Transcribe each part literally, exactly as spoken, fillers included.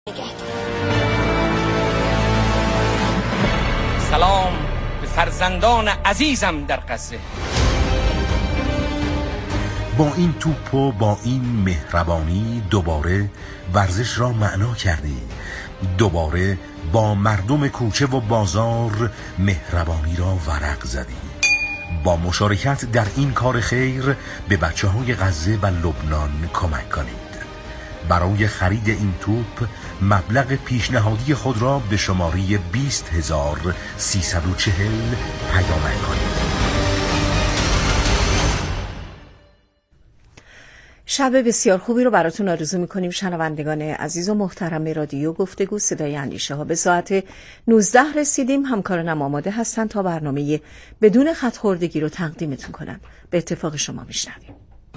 سلام به فرزندان عزیزم در غزه. با این توپ و با این مهربانی دوباره ورزش را معنا کردی، دوباره با مردم کوچه و بازار مهربانی را ورق زدی. با مشارکت در این کار خیر به بچه های غزه و لبنان کمک کنید. برای خرید این توپ مبلغ پیشنهادی خود را به شماره بیست هزار و سیصد و چهل پیامک کنید. شب بسیار خوبی رو براتون آرزو می‌کنیم شنوندگان عزیز و محترم رادیو گفتگو صدای اندیشه ها. به ساعت نوزده رسیدیم. همکارانم آماده هستن تا برنامه بدون خط خوردگی رو تقدیمتون کنن. به اتفاق شما میشنویم.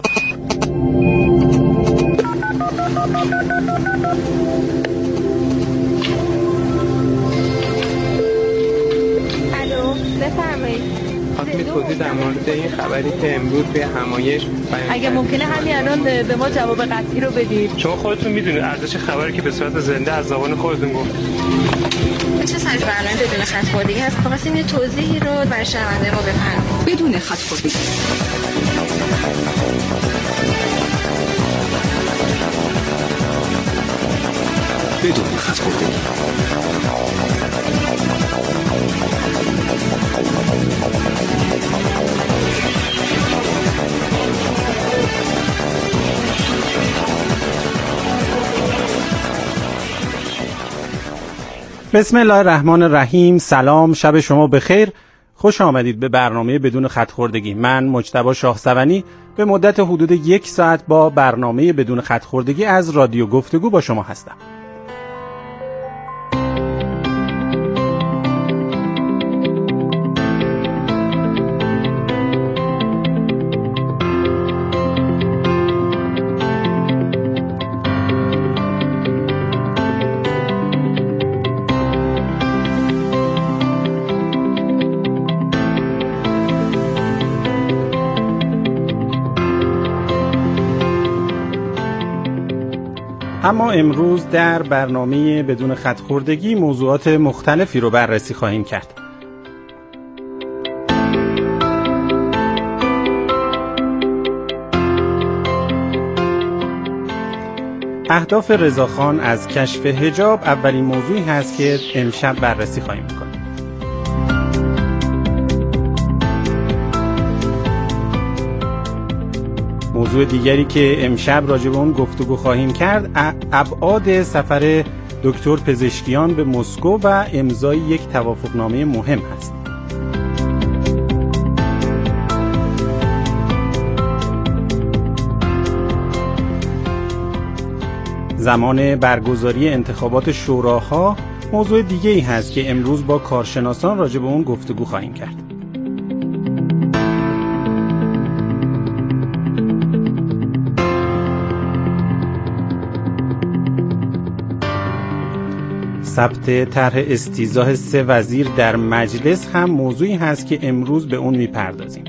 الو بفرمایید. خواستم توضیح در مورد این خبری که امروز به همایش اگه ممکنه همین الان به ما جواب قطعی رو بدید. شما خودتون میدونید ارزش خبری که به صورت زنده از زبان خودتون گفت. چه سایز برنامه بدون خط خوردگی هست؟ خواستیم یه توضیحی رو برای شنونده ما بفرمایید. بدون خط خوردگی. بدون خط خوردگی. بسم الله الرحمن الرحیم. سلام، شب شما بخیر. خوش آمدید به برنامه بدون خط خوردگی. من مجتبی شاهسوانی به مدت حدود یک ساعت با برنامه بدون خط خوردگی از رادیو گفتگو با شما هستم. اما امروز در برنامه بدون خط خوردگی موضوعات مختلفی رو بررسی خواهیم کرد. اهداف رضاخان از کشف حجاب اولین موضوعی هست که امشب بررسی خواهیم کنیم. موضوع دیگری که امشب راجع به اون گفتگو خواهیم کرد ابعاد سفر دکتر پزشکیان به مسکو و امضای یک توافقنامه مهم است. زمان برگزاری انتخابات شوراها موضوع دیگری هست که امروز با کارشناسان راجع به اون گفتگو خواهیم کرد. ثبت طرح استیضاح سه وزیر در مجلس هم موضوعی هست که امروز به اون میپردازیم.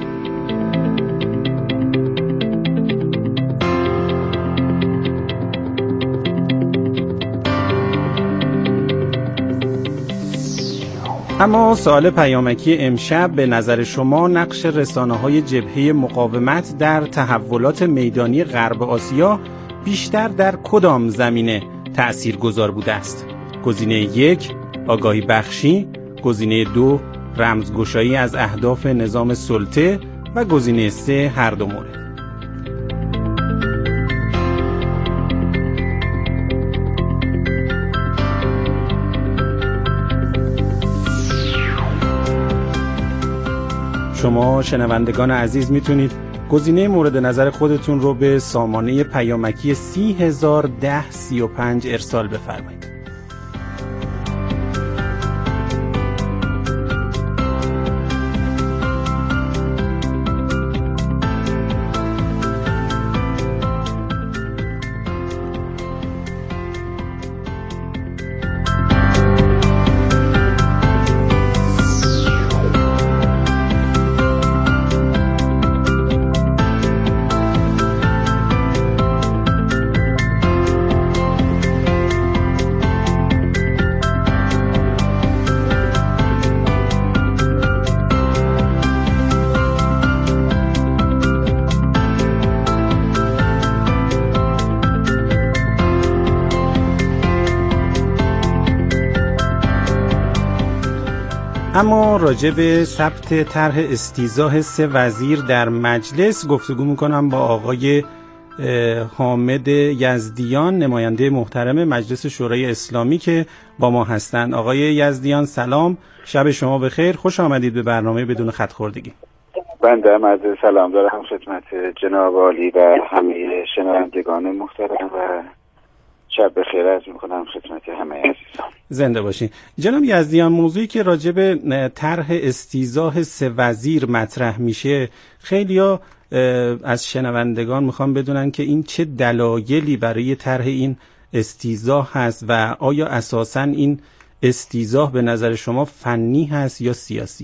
اما سوال پیامکی امشب به نظر شما نقش رسانه‌های جبهه مقاومت در تحولات میدانی غرب آسیا بیشتر در کدام زمینه تأثیرگذار بوده است؟ گزینه یک آگاهی بخشی، گزینه دو رمزگشایی از اهداف نظام سلطه و گزینه سه هر دو مورد. شما شنوندگان عزیز میتونید گزینه مورد نظر خودتون رو به سامانه پیامکی سی هزار ده سی و پنج ارسال بفرمایید. اما راجع به ثبت طرح استیضاح سه وزیر در مجلس گفتگو میکنم با آقای حامد یزدیان، نماینده محترم مجلس شورای اسلامی که با ما هستند. آقای یزدیان سلام، شب شما بخیر، خوش آمدید به برنامه بدون خط خوردگی. بنده هم عرض سلام دارم خدمت جناب عالی و همه شنوندگان محترم و شب بخیر عرض میکنم خدمت همه عزیزان. زنده باشین. جناب یزدیان، موضوعی که راجع به طرح استیضاح سه وزیر مطرح میشه، خیلیا از شنوندگان میخوان بدونن که این چه دلایلی برای طرح این استیضاح هست و آیا اساساً این استیضاح به نظر شما فنی هست یا سیاسی؟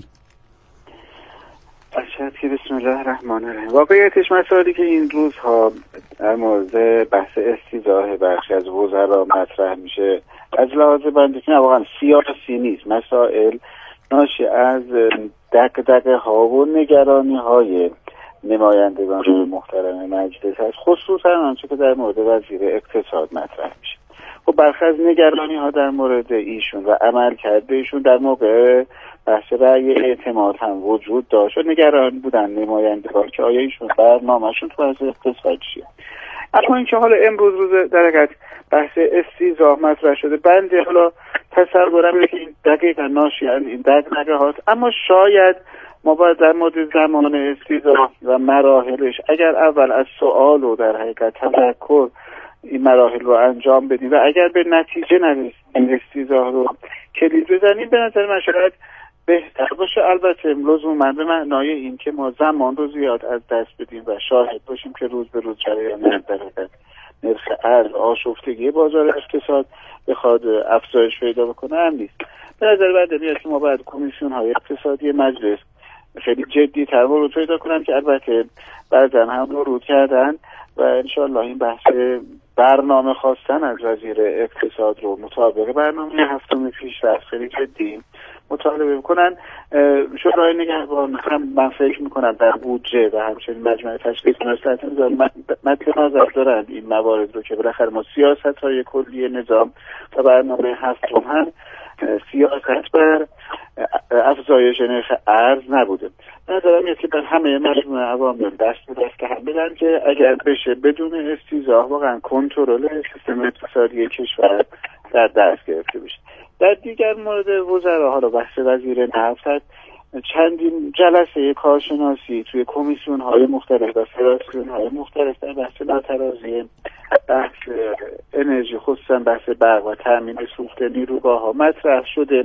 اشهد که بسم الله الرحمن الرحیم. واقعیتش مسائلی که این روزها در مورد بحث استیضاح برخی از وزرا مطرح میشه از لحاظ بنده که واقعا سیاسی نیست، مسائل ناشی از دغدغه ها و نگرانی های نمایندگان محترم مجلس هست، خصوصا آنچه که در مورد وزیر اقتصاد مطرح میشه. خب برخی از نگرانی ها در مورد ایشون و عمل کرده ایشون در موقع بحث رأی اعتماد هم وجود داشت و نگران بودن نمایندگان که آیا ایشون برنامه‌شون تو بحث اقتصاد چیه. اما اینکه حالا امروز روز در حقیقت بحث استیضاح مطرح شده، بنده حالا تصورم اینه که این دقیقا ناشی از این دغدغه هاست، اما شاید ما باید در مورد زمان استیضاح و مراحلش اگر اول از سوال و در حقیقت تفکر این مراحل رو انجام بدیم و اگر به نتیجه نرسیم استیضاح رو کلید بزنیم، به نظر من شاید بهتر باشه. البته لزوما به معنای این که ما زمان رو زیاد از دست بدیم و شاهد باشیم که روز به روز جریان نرخ ارز آشفتگی بازار اقتصاد بخواد افزایش پیدا بکنه هم نیست. به نظر من میاد که ما باید کمیسیون های اقتصادی مجلس خیلی جدی تر ورود پیدا کنن که البته بعضا هم ورود کردن و انشاءالله این بحث برنامه خواستن از وزیر اقتصاد رو مطابق برنامه هفتم پیشرفت خیلی جدی مطالبه میکنن. شورای نگهبان هم من فکر میکنم در بودجه و همچنین مجمع تشخیص مصلحت نظام مد نظر دارند این موارد رو که بالاخره ما سیاست های کلی نظام و برنامه هفتم هم سیاست بر افزایش نرخ ارز نبوده. نظرم اینه که در همه مجموعه عوامل دست به دست هم بدن که اگر بشه بدون استیضاح واقعا کنترل سیستم اقتصادی کشور در دست گرفته بشه. در دیگر مورد وزرا حالا بحث وزیر نفت هست، چندین جلسه کارشناسی توی کمیسیون های مختلف و فراسیون های مختلف در بحث ناترازی بحث انرژی خصوصا بحث برق و تامین سوخت نیروگاه ها مطرح شده.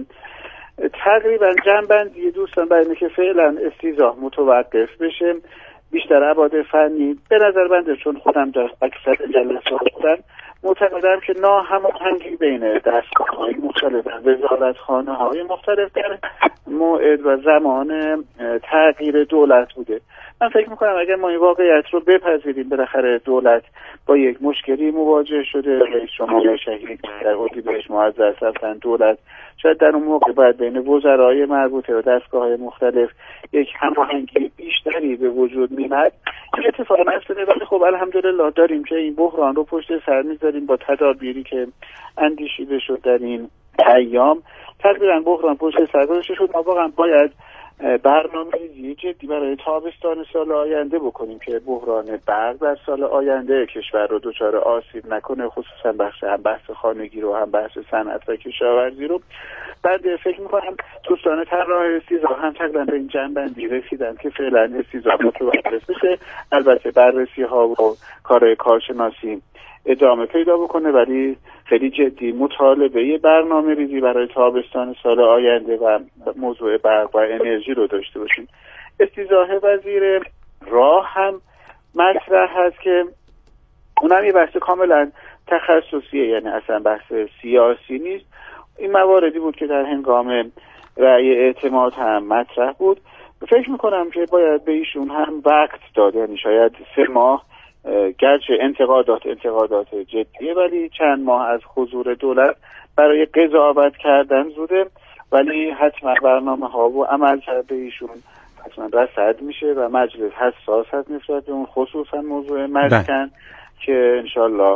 تقریبا جنبندی دوستان برای اینه که فعلا استیضاح متوقف بشه، بیشتر ابعاد فنی به نظر بنده، چون خودم در اکثر جلسات بودم معتقدم که ناهماهنگی بین دستگاه‌های مختلف و وزارتخانه‌های مختلف در موعد و زمان تغییر دولت بوده. من فکر میکنم اگر ما این واقعیت رو بپذیریم، بالاخره دولت با یک مشکلی مواجه شده، رئیس جمهور شهید در اردیبهشت معزز رفتن دولت، شاید در اون موقع باید بین وزرای مربوطه و دستگاه‌های مختلف یک هماهنگی بیشتری به وجود میاد. این اتفاق نیفتاده، ولی خب الحمدلله داریم که این بحران رو پشت سر میذاریم با تدابیری که اندیشیده شد در این ایام. تقریبا بحران پشت سر گذاشته شد. ما واقعا باید برنامه‌ریزی جدی برای تابستان سال آینده بکنیم که بحران برق در سال آینده کشور رو دچار آسیب نکنه، خصوصا بخش هم بحث خانگی رو هم بحث صنعت و کشاورزی رو. بعد فکر می‌کنم دوستان طراح استیضاح هم تقریبا به این جنبندی رسیدن که فعلا استیضاح متوقف بشه. البته بررسی‌ها و کارهای کارشناسی ادامه پیدا بکنه، ولی خیلی جدی مطالبه برنامه ریزی برای تابستان سال آینده و موضوع برق و انرژی رو داشته باشیم. استیضاح وزیر راه هم مطرح هست که اونم یه بحث کاملا تخصصیه، یعنی اصلا بحث سیاسی نیست. این مواردی بود که در هنگام رأی اعتماد هم مطرح بود. فکر میکنم که باید به ایشون هم وقت داد، یعنی شاید سه ماه، گرچه انتقادات انتقادات جدیه ولی چند ماه از حضور دولت برای قضاوت کردن زوده، ولی حتما برنامه ها و عمل کرده ایشون حتما رصد میشه و مجلس حساس هست نسبت به اون، خصوصا موضوع مسکن که انشالله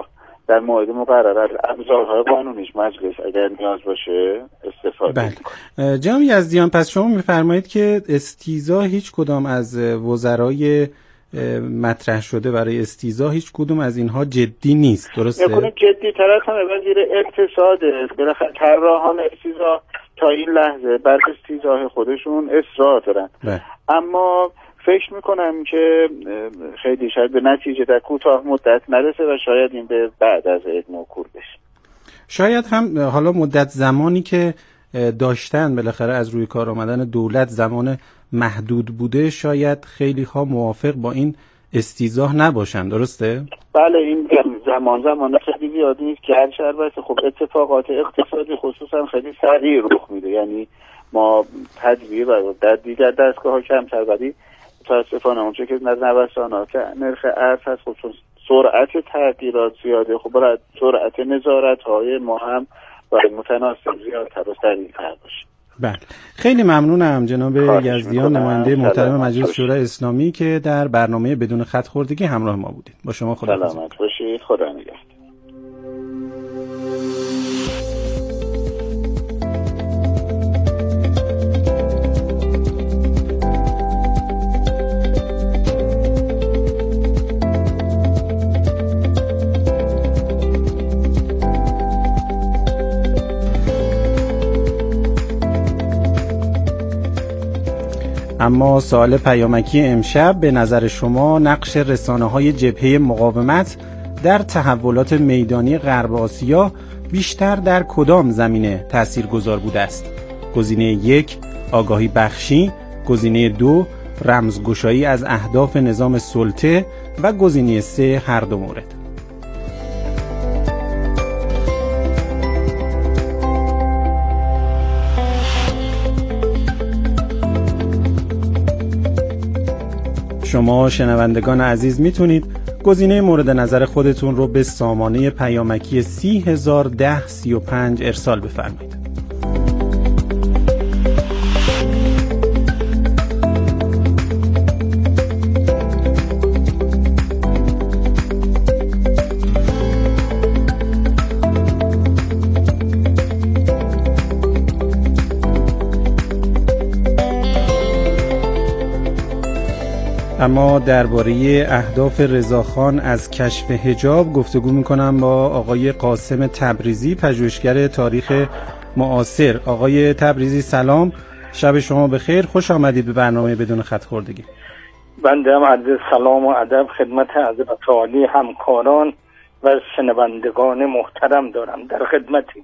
در مورد مقرر از ابزارهای قانونیش مجلس اگر نیاز باشه استفاده میکنه. بله. جناب یزدیان، پس شما میفرمایید که استیضاح هیچ کدام از وزرای مطرح شده برای استیضاح هیچ کدوم از اینها جدی نیست، درسته؟ یکونه جدی تر از همه وزیر اقتصاده. بالاخره طراحان استیضاح تا این لحظه بر استیضاح خودشون اصرار دارن. بله. اما فکر میکنم که خیلی شاید به نتیجه در کوتاه مدت نرسه و شاید این به بعد از عید موکول بشه. شاید هم حالا مدت زمانی که داشتن بالاخره از روی کار آمدن دولت زمان محدود بوده، شاید خیلی ها موافق با این استیضاح نباشن، درسته؟ بله، این زمان زمان خیلی زیادی نیست که هر شربت خب اتفاقات اقتصادی خصوصا خیلی سریع رخ میده. یعنی ما تدبیر در دیگر دستگاه ها کمتر، ولی متاسفانه اونچه که در نوسانات نرخ ارز هست خب چون سرعت تغییرات زیاده، خب باید سرعت نظارت های ما هم باید متناسب زیادتر و سریعتر باشه. بله، خیلی ممنونم جناب یزدیان، نماینده محترم مجلس شورای اسلامی که در برنامه بدون خط خوردگی همراه ما بودید. با شما خداحافظی. سلامت باشید، خدا نگهدار. اما سوال پیامکی امشب: به نظر شما نقش رسانه‌های جبهه مقاومت در تحولات میدانی غرب آسیا بیشتر در کدام زمینه تاثیرگذار بوده است؟ گزینه یک آگاهی بخشی، گزینه دو رمزگشایی از اهداف نظام سلطه و گزینه سه هر دو مورد. شما شنوندگان عزیز میتونید گزینه مورد نظر خودتون رو به سامانه پیامکی سی هزار ده سی و پنج ارسال بفرمایید. اما درباره اهداف رضاخان از کشف حجاب گفتگو میکنم با آقای قاسم تبریزی، پژوهشگر تاریخ معاصر. آقای تبریزی سلام، شب شما بخیر، خوش آمدید به برنامه بدون خط خوردگی. بنده هم عرض سلام و ادب خدمت حضرت عالی همکاران و شنوندگان محترم دارم، در خدمتی.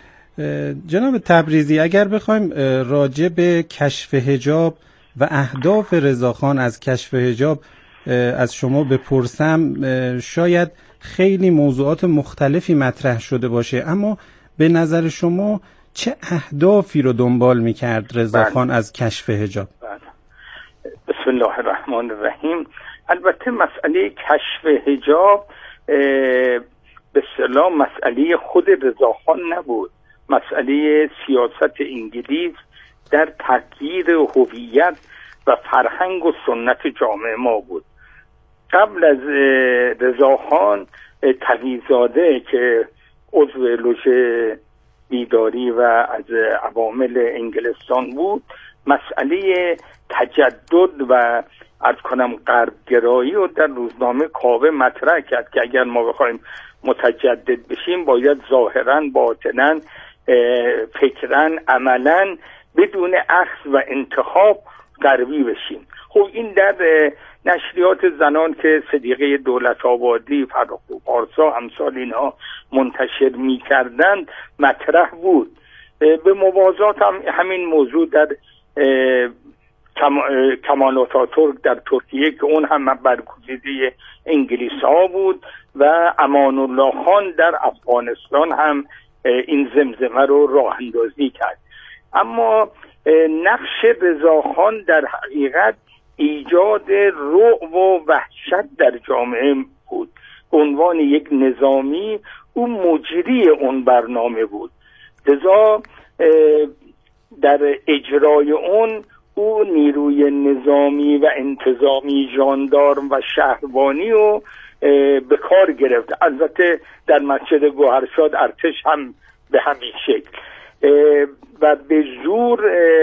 جناب تبریزی، اگر بخوایم راجع به کشف حجاب و اهداف رضاخان از کشف حجاب از شما بپرسم، شاید خیلی موضوعات مختلفی مطرح شده باشه، اما به نظر شما چه اهدافی رو دنبال میکرد رضاخان از کشف حجاب؟ بسم الله الرحمن الرحیم. البته مسئله کشف حجاب به اصطلاح مسئله خود رضاخان نبود، مسئله سیاست انگلیس در تغییر هویت و فرهنگ و سنت جامعه ما بود. قبل از رضاخان تقی‌زاده که عضو لوژ بیداری و از عوامل انگلستان بود، مسئله تجدد و عرض کنم غربگرایی و در روزنامه کاوه مطرح کرد که اگر ما بخوایم متجدد بشیم باید ظاهراً باطناً فکراً عملاً بدون اخذ و انتخاب غربی بشیم. خب این در نشریات زنان که صدیقه دولت آبادی، فرخ پارسا امثال اینها منتشر می کردند مطرح بود. به موازات هم همین موضوع در کمال آتاتورک در ترکیه که اون هم برگزیده انگلیس ها بود و امان الله خان در افغانستان هم این زمزمه رو راه اندازی کرد. اما نقش رضاخان در حقیقت ایجاد رعب و وحشت در جامعه بود. عنوان یک نظامی او مجری اون برنامه بود، لذا در اجرای اون او نیروی نظامی و انتظامی، ژاندارم و شهربانی رو به کار گرفت. البته در مسجد گوهرشاد ارتش هم به همین شکل و به زور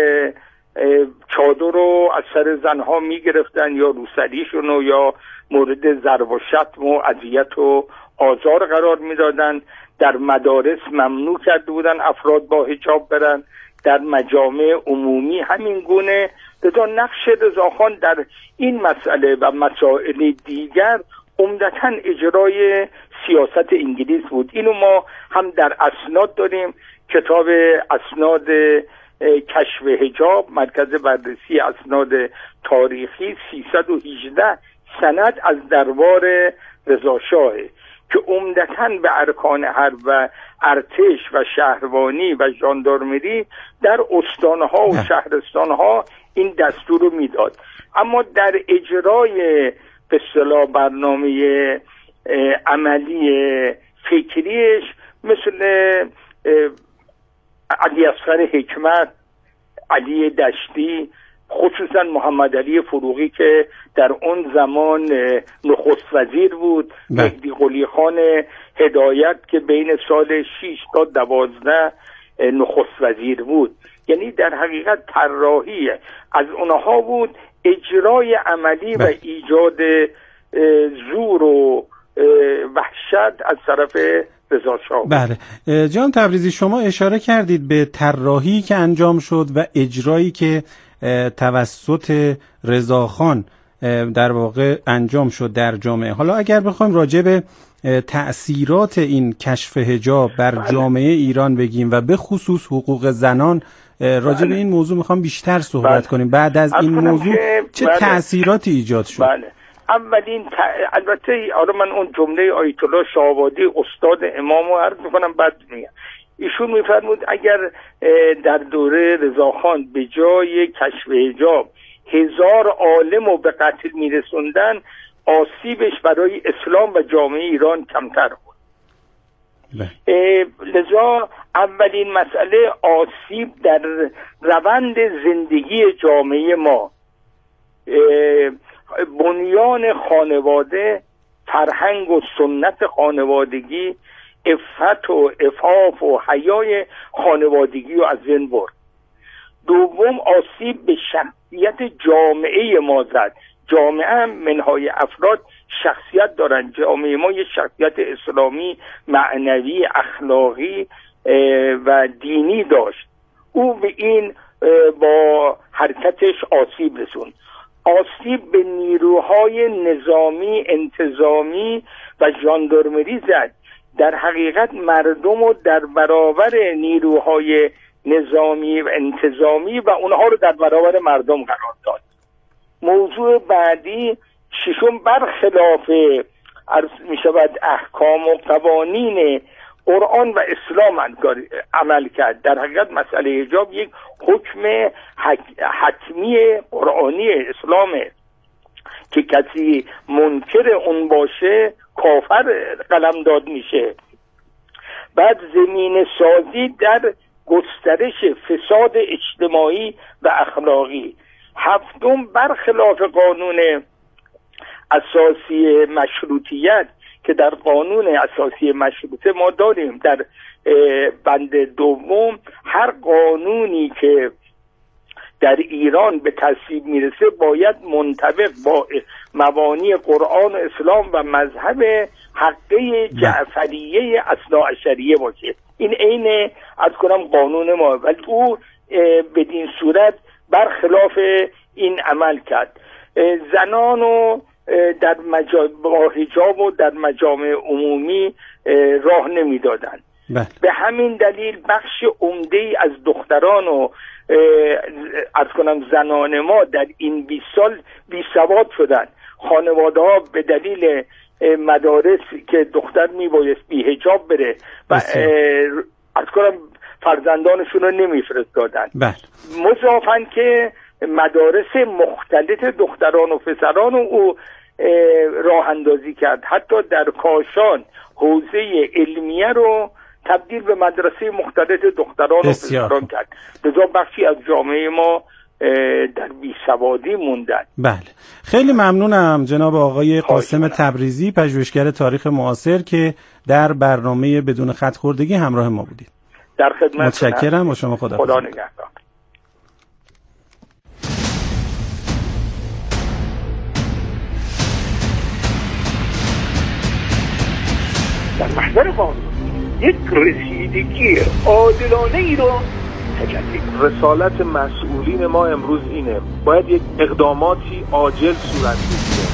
چادر رو از سر زنها می گرفتن یا روسریشون رو یا مورد ضرب و شتم و اذیت و آزار قرار می دادن. در مدارس ممنوع کرده بودن افراد با حجاب برن، در مجامع عمومی همین گونه. لذا نقش رضاخان در این مسئله و مسائل دیگر عمدتاً اجرای سیاست انگلیس بود. اینو ما هم در اسناد داریم، کتاب اسناد کشف حجاب، مرکز بررسی اسناد تاریخی، سیصد و هجده سند از دربار رضا شاه که عمدتاً به ارکان حرب و ارتش و شهربانی و ژاندارمری در استانها و شهرستانها این دستور رو میداد. اما در اجرای به اصطلاح برنامه عملی فکریش مثل علی اصغر حکمت، علی دشتی، خصوصا محمد علی فروغی که در اون زمان نخست وزیر بود، مهدی قلی خان هدایت که بین سال شش تا دوازده نخست وزیر بود، یعنی در حقیقت طراحی از اونها بود، اجرای عملی و ایجاد زور و وحشت از طرف رضا شاه. بله جان تبریزی، شما اشاره کردید به طراحی که انجام شد و اجرایی که توسط رضاخان در واقع انجام شد در جامعه. حالا اگر بخوایم راجع به تأثیرات این کشف حجاب بر جامعه ایران بگیم و به خصوص حقوق زنان، راجع به این موضوع میخوام بیشتر صحبت بله. کنیم. بعد از این موضوع چه بله. تأثیراتی ایجاد شد؟ بله. اولین ت... البته آره من اون جمله آیت الله شاه‌آبادی استاد امام رو عرض میکنم بعد میگم. ایشون میفرمود اگر در دوره رضاخان به جای کشف حجاب هزار عالم رو به قتل میرسوندن، آسیبش برای اسلام و جامعه ایران کمتر بود. لذا اولین مسئله آسیب در روند زندگی جامعه ما، بنیان خانواده، فرهنگ و سنت خانوادگی، عفت و عفاف و حیای خانوادگی رو از بین برد. دوم آسیب به شخصیت جامعه ما زد. جامعه هم منهای افراد شخصیت دارن. جامعه ما یه شخصیت اسلامی، معنوی، اخلاقی و دینی داشت. او به این با حرکتش آسیب رسوند. آسیب به نیروهای نظامی، انتظامی و ژاندارمری زد. در حقیقت مردم رو در برابر نیروهای نظامی و انتظامی و اونها رو در برابر مردم قرار داد. موضوع بعدی ششم، برخلاف عرض می شود احکام و قوانین قرآن و اسلام عمل کرد. در حقیقت مسئله حجاب یک حکم حتمی قرآنی اسلامه که کسی منکر اون باشه کافر قلمداد میشه. بعد زمین سازی در گسترش فساد اجتماعی و اخلاقی. هفتم، برخلاف قانون اساسی مشروطیت که در قانون اساسی مشروطه ما داریم، در بند دوم هر قانونی که در ایران به تصویب میرسه باید منطبق با مبانی قرآن و اسلام و مذهب حقه جعفریه اثناعشریه باشه. این عین از کنم قانون ما، ولی او بدین صورت برخلاف این عمل کرد. زنانو در مجا... با حجاب و در مجامع عمومی راه نمیدادن. به همین دلیل بخش عمده‌ای از دختران و از کنم زنان ما در این بیست سال بی سواد شدن. خانواده ها به دلیل مدارس که دختر میبایست بی حجاب بره و از کنم فرزندانشون رو نمیفرستادن. مضافاً که مدارس مختلط دختران و پسران او راه اندازی کرد. حتی در کاشان حوزه علمیه رو تبدیل به مدرسه مختلط دختران و پسران کرد. لذا بخشی از جامعه ما در بیسوادی موندن. بله، خیلی ممنونم جناب آقای قاسم تبریزی، پژوهشگر تاریخ معاصر که در برنامه بدون خط خوردگی همراه ما بودید. در خدمت. متشکرم. با شما خدا خدا نگهدار. در محضر قانون یک رسیدگی عادلانه ای رو تجلی. رسالت مسئولین ما امروز اینه، باید یک اقداماتی عاجل صورت بگیره.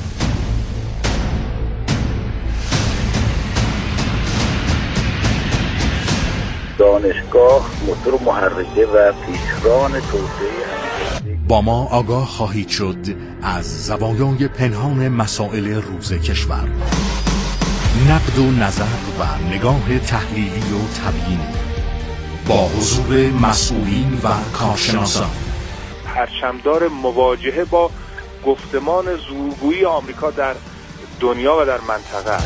دانشگاه موتور محرکه و پیشران توسعه. با ما آگاه خواهید شد از زوایای پنهان مسائل روز کشور، نقد و نظر و نگاه تحلیلی و تبیینی با حضور مسئولین و کارشناسان. پرچمدار مواجهه با گفتمان زورگویی آمریکا در دنیا و در منطقه.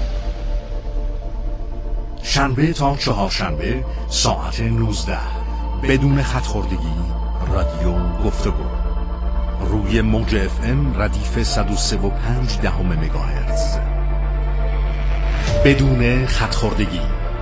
شنبه تا چهارشنبه ساعت نوزده بدون خط خوردگی، رادیو گفتگو روی موج اف ام ردیف صد و سه و پنج دهم مگاهرتز. بدون خط خوردگی.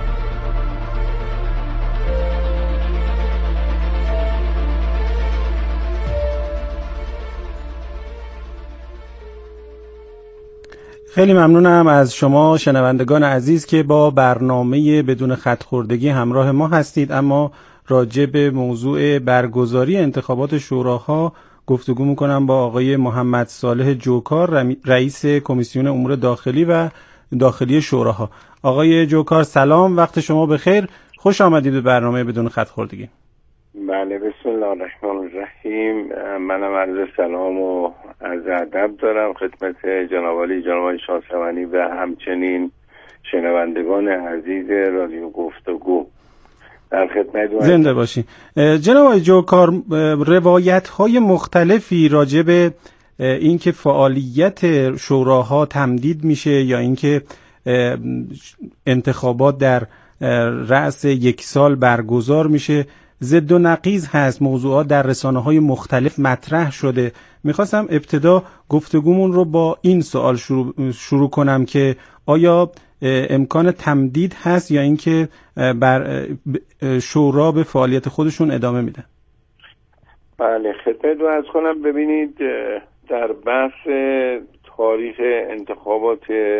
خیلی ممنونم از شما شنوندگان عزیز که با برنامه بدون خط خوردگی همراه ما هستید. اما راجع به موضوع برگزاری انتخابات شوراها گفتگو میکنم با آقای محمد صالح جوکار، رئیس کمیسیون امور داخلی و داخلی شوراها. آقای جوکار سلام، وقت شما بخیر، خوش آمدید به برنامه بدون خط خوردگی. بله، بسم الله الرحمن الرحیم. منم عرض سلام و عرض ادب دارم خدمت جناب عالی جناب شاهسوانی و همچنین شنوندگان عزیز رادیو گفتگو. در خدمت زنده باشی. جناب آقای جوکار، روایت های مختلفی راجع به اینکه فعالیت شوراها تمدید میشه یا اینکه انتخابات در رأس یک سال برگزار میشه ضد و نقیض هست. موضوعات در رسانه‌های مختلف مطرح شده. میخواستم ابتدا گفتگومون رو با این سوال شروع, شروع کنم که آیا امکان تمدید هست یا اینکه بر شورا به فعالیت خودشون ادامه میدن؟ بله، خدمت رو عرض کنم. ببینید، در بحث تاریخ انتخابات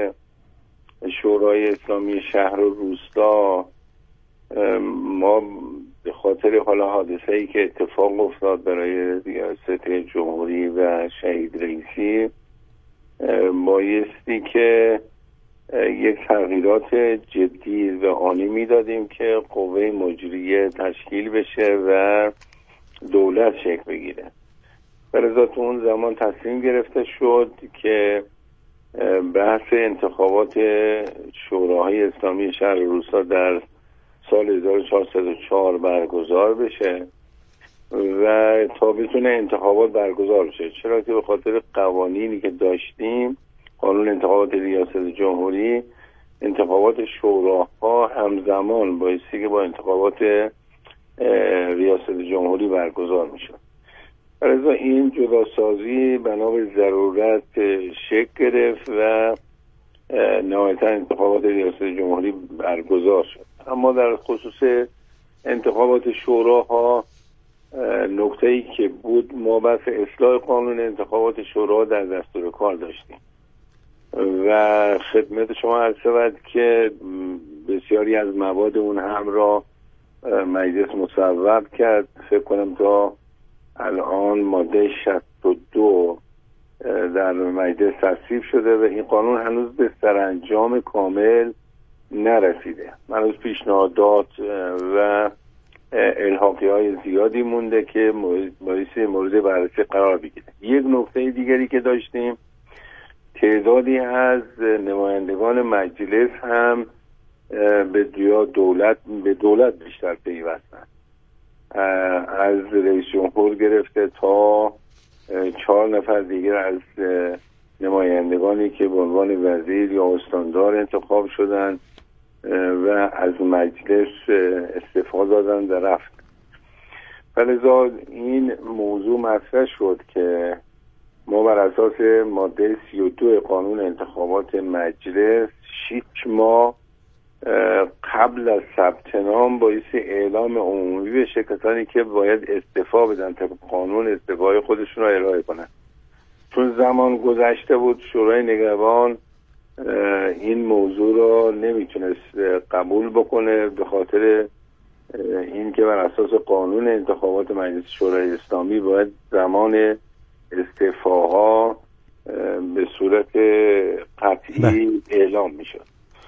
شورای اسلامی شهر و روستا ما به خاطر حالا حادثه‌ای که اتفاق افتاد برای ریاست جمهوری و شهید رئیسی بایستی که یک تغییرات جدی و آنی میدادیم که قوه مجریه تشکیل بشه و دولت شکل بگیره. برای تو اون زمان تصمیم گرفته شد که بحث انتخابات شوراهای اسلامی شهر روستا در سال هزار و چهارصد و چهار برگزار بشه و تا بتونه انتخابات برگزار بشه. چرا که به خاطر قوانینی که داشتیم، قانون انتخابات ریاست جمهوری، انتخابات شوراها همزمان بایستی که با انتخابات ریاست جمهوری برگزار میشه. برای این جداسازی بنا به ضرورت شکل گرفت و نهایتا انتخابات ریاست جمهوری برگزار شد. اما در خصوص انتخابات شوراها نکته‌ای که بود، ما بحث اصلاح قانون انتخابات شورا در دستور کار داشتیم و خدمت شما عرض شود که بسیاری از مواد اون هم را مجلس مصوب کرد. فکر کنم تا الان ماده شصت و دو در مجلس تصویب شده و این قانون هنوز به سرانجام کامل نرسیده. هنوز پیشنهادات و الحاقی های زیادی مونده که باعث مورد بررسی قرار بگیره. یک نکته دیگری که داشتیم، تعدادی از نمایندگان مجلس هم به دولت به دولت بیشتر پیوستن، از رئیس جمهور گرفته تا چهار نفر دیگر از نمایندگانی که به عنوان وزیر یا استاندار انتخاب شدن و از مجلس استعفا دادن و رفت. فلذا این موضوع مطرح شد که ما بر اساس ماده سی و دو قانون انتخابات مجلس شش ماه قبل از ثبت نام باعث اعلام عمومی بشه کسانی که باید استعفا بدن طبق قانون استعفای خودشون رو ارائه کنن. چون زمان گذشته بود شورای نگهبان این موضوع رو نمیتونست قبول بکنه به خاطر این که بر اساس قانون انتخابات مجلس شورای اسلامی باید زمان استعفاها به صورت قطعی اعلام میشد.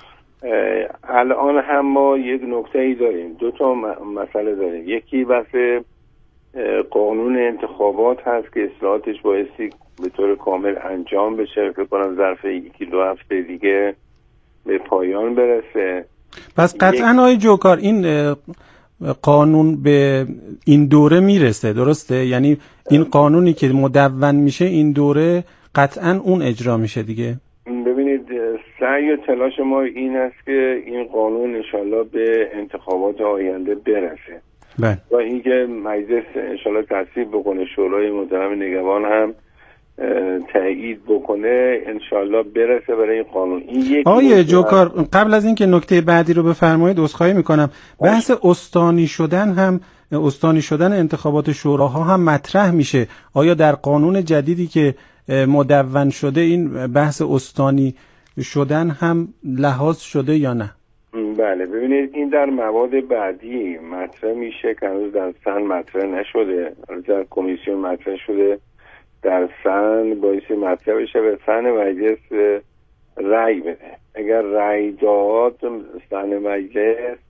الان هم ما یک نکته ای داریم، دو تا مسئله داریم. یکی بحث قانون انتخابات هست که اصلاحاتش بایستی به طور کامل انجام بشه، فکر کنم ظرف یکی دو هفته دیگه به پایان برسه. پس قطعا آقای جوکار این قانون به این دوره میرسه، درسته؟ یعنی این قانونی که مدون میشه این دوره قطعا اون اجرا میشه دیگه. ببینید سعی و تلاش ما این است که این قانون انشالله به انتخابات آینده برسه بله. و اینکه مجلس انشالله تصویب بکنه، شورای محترم نگهبان هم تایید بکنه، انشالله برسه برای این قانون. این آقای جوکار قبل از اینکه نکته بعدی رو بفرمایید عذرخواهی میکنم، بحث استانی شدن هم استانی شدن انتخابات شوراها هم مطرح میشه. آیا در قانون جدیدی که مدون شده این بحث استانی شدن هم لحاظ شده یا نه؟ بله ببینید این در مواد بعدی مطرح میشه که هنوز در سن مطرح نشده، در کمیسیون مطرح شده، در سن باعث مطرح بشه به سن مجلس رأی بده. اگر رأی داد سن مجلس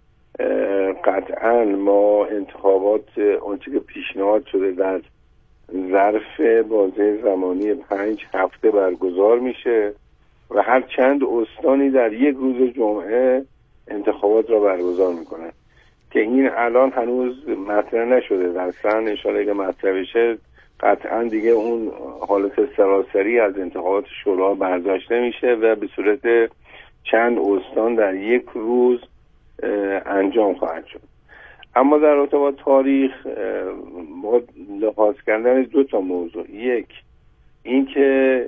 قطعا ما انتخابات اونچه که پیشنهاد شده در ظرف بازه زمانی پنج هفته برگزار میشه و هر چند استانی در یک روز جمعه انتخابات را برگزار میکنن که این الان هنوز مطرح نشده. در سن انشاءالله که مطرح بشه قطعا دیگه اون حالت سراسری از انتخابات شورا برداشته میشه و به صورت چند استان در یک روز انجام خواهد شد. اما در ارتباط تاریخ با لحاظ کردن دو تا موضوع، یک این که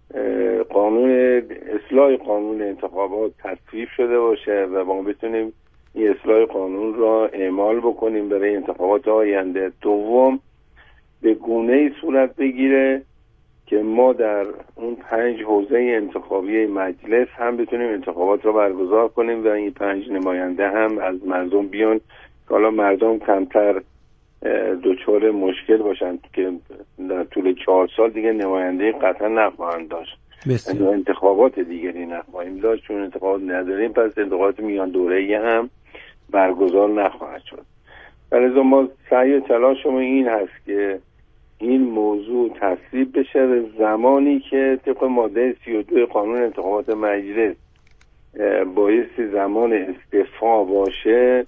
قانون اصلاح قانون انتخابات تصویب شده باشه و ما بتونیم این اصلاح قانون را اعمال بکنیم برای انتخابات آینده. دوم به گونه‌ای صورت بگیره که ما در اون پنج حوزه انتخابی مجلس هم بتونیم انتخابات را برگزار کنیم و این پنج نماینده هم از مردم بیان که حالا مردم کمتر دچار مشکل باشند که در طول چهار سال دیگه نماینده قطعا نخواهند داشت. انتخابات دیگری نخواهیم داشت، چون انتخابات نداریم پس انتخابات میان دوره‌ای هم برگزار نخواهد شد. لذا ما سعی و تلاش ما این هست که این موضوع تصویب بشه و زمانی که طبق ماده سی و دو قانون انتخابات مجلس بایستی زمان استعفا باشه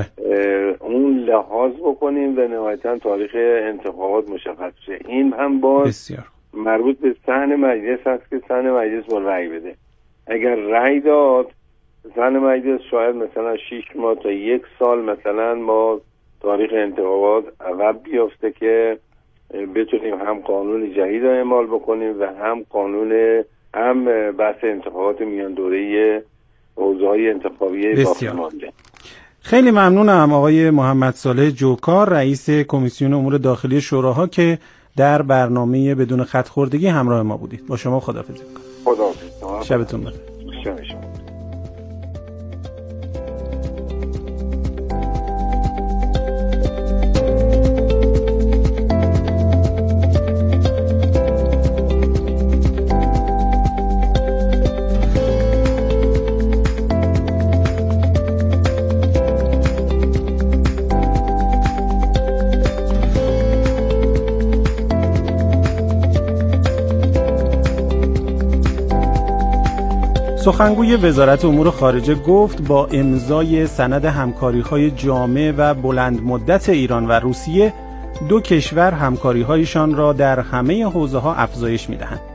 اون لحاظ بکنیم و نهایتا تاریخ انتخابات مشخص شه. این هم باز بسیار مربوط به صحن مجلس هست که صحن مجلس با رأی بده. اگر رأی داد صحن مجلس شاید مثلا شش ماه تا یک سال مثلا ما تاریخ انتخابات عقب بیفته که بتونیم هم قانون جدید رو اعمال بکنیم و هم قانون هم بحث انتخابات میان دوره‌ای حوزه‌های انتخابی باقی مانده. خیلی ممنونم آقای محمد صالح جوکار رئیس کمیسیون امور داخلی شوراها که در برنامه بدون خط خوردگی همراه ما بودید. با شما خداحافظی می‌کنم. خداحافظ. شبتون بخیر. شب شما. سخنگوی وزارت امور خارجه گفت با امضای سند همکاری‌های جامع و بلند مدت ایران و روسیه دو کشور همکاری‌هایشان را در همه حوزه‌ها افزایش می‌دهند.